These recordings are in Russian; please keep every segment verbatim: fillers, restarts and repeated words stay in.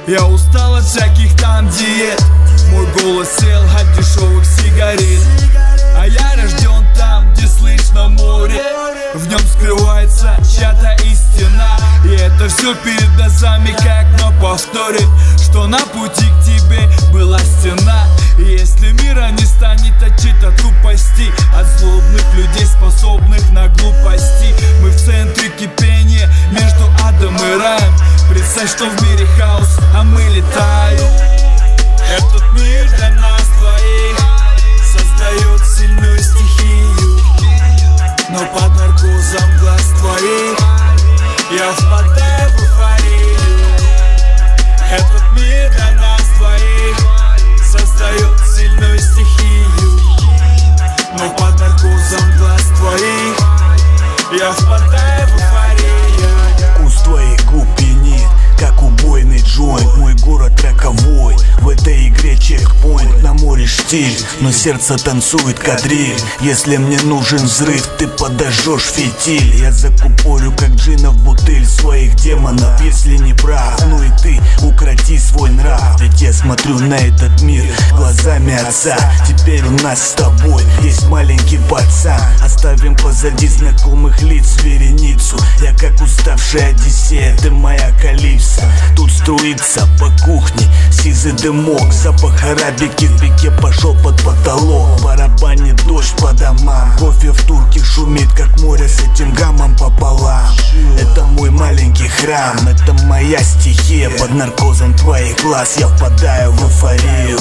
Я устал от всяких там диет. Мой голос сел от дешевых сигарет. А я рожден там, где слышно море. В нем скрывается чья-то истина. И это все перед глазами, как на повторе, что на пути к тебе была стена. И если мира не станет от чьей-то тупости, от злобных людей, способных на глупости, мы в центре кипения между адом и раем. Представь, что в мире хаос, а мы летаем. Этот мир для нас двоих создает сильную стихию, но под наркозом глаз твоих я впадаю в эйфорию. Этот мир для нас двоих создает сильную стихию, но под наркозом глаз твоих я впадаю в эйфорию. Вкус твоих губ пьянит, как убойный джойнт. Мой город роковой, в этой игре чекпоинт. На море штиль, но сердце танцует кадриль. Если мне нужен взрыв, ты подожжешь фитиль. Я закупорю, как джина в бутыль своих демонов. Если не прав, ну и ты укроти свой нрав. Ведь я смотрю на этот мир глазами отца. Теперь у нас с тобой есть маленький пацан. Оставим позади знакомых лиц вереницу. Я как уставшая Одиссея, ты моя Калипсо. Тут струится по кухне сизый дымок. Запах арабики в пике пошел под потолок. Барабанит дождь по домам. Кофе в турке шумит, как море с этим гаммом пополам. Это мой маленький храм, это моя стихия. Под наркозом твоих глаз я впадаю в эйфорию.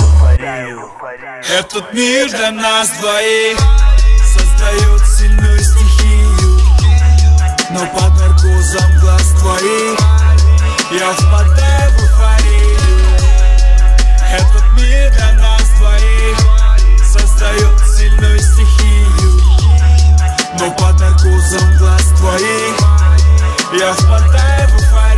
Этот мир для нас двоих создает сильную стихию, но под наркозом глаз твоих я впадаю в эйфорию. Этот мир для нас двоих создает сильную стихию, но под наркозом глаз твоих я впадаю в эйфорию.